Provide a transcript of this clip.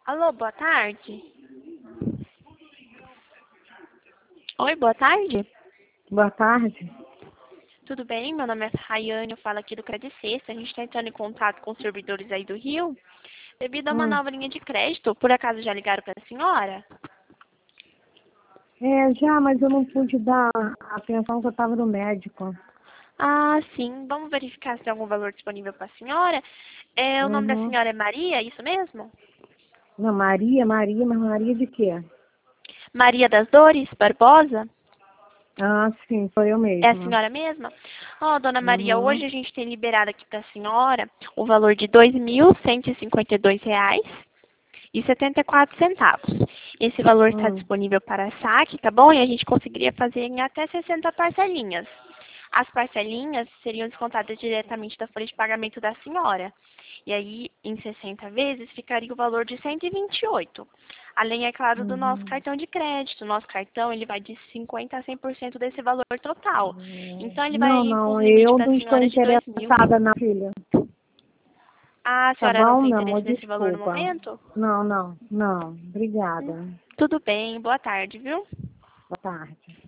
Alô, boa tarde. Oi, boa tarde. Boa tarde. Tudo bem? Meu nome é Rayane, eu falo aqui do Credit Sexta. A gente está entrando em contato com os servidores aí do Rio, devido a uma Hum. nova linha de crédito. Por acaso já ligaram para a senhora? Já, mas eu não pude dar atenção que eu estava no médico. Ah, sim. Vamos verificar se tem algum valor disponível para a senhora. O nome da Uhum. senhora é Maria, é isso mesmo? Não, Maria, mas Maria de quê? Maria das Dores Barbosa? Ah, sim, sou eu É a mesma. senhora mesma? Ó, dona Maria, Uhum. hoje a gente tem liberado aqui para a senhora o valor de R$ 2.152,74. Esse valor está Hum. disponível para saque, tá bom? E a gente conseguiria fazer em até 60 parcelinhas. As parcelinhas seriam descontadas diretamente da folha de pagamento da senhora. E aí, em 60 vezes, ficaria o valor de 128. Além, é claro, do nosso Uhum. cartão de crédito. O nosso cartão, ele vai de 50% a 100% desse valor total. Então, ele Não, vai com não, um limite eu para a não estou senhora de 2.000. interessada na filha. Ah, a Tá senhora não bom, tem meu interesse amor? nesse valor no Desculpa. momento? Não, não, não. Hum, Obrigada. Tudo bem. Boa tarde, viu? Boa tarde.